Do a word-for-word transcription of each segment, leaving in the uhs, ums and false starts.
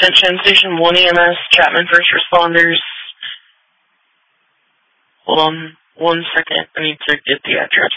Attention, Station one E M S, Chapman First Responders. Hold on one second, I need to get the address.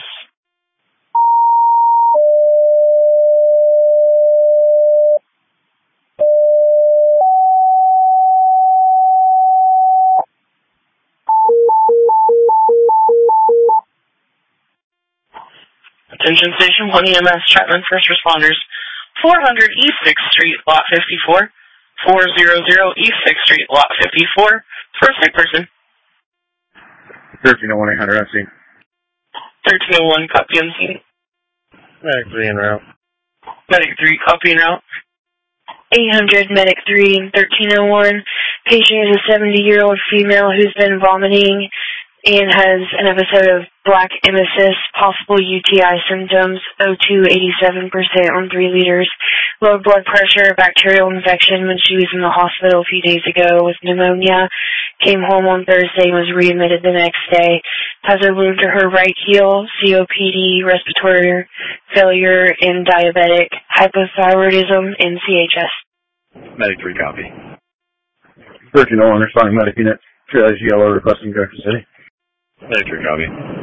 Attention Station one E M S, Chapman First Responders, four hundred East sixth Street, Lot fifty-four, four hundred East sixth Street, Lot fifty-four, for a sick person. thirteen oh one eight hundred, I see. thirteen oh one, copy M C. Medic three en route. Medic three, copy en route. eight hundred, Medic three, thirteen oh one. Patient is a seventy-year-old female who's been vomiting and has an episode of black emesis, possible U T I symptoms, O two eighty-seven percent on three liters, low blood pressure, bacterial infection when she was in the hospital a few days ago with pneumonia, came home on Thursday and was readmitted the next day, has a wound to her right heel, C O P D, respiratory failure, and diabetic, hypothyroidism, and C H S. Medic three, copy. thirteen oh one, responding medic unit, triage yellow, requesting Garden City. Medic three, copy.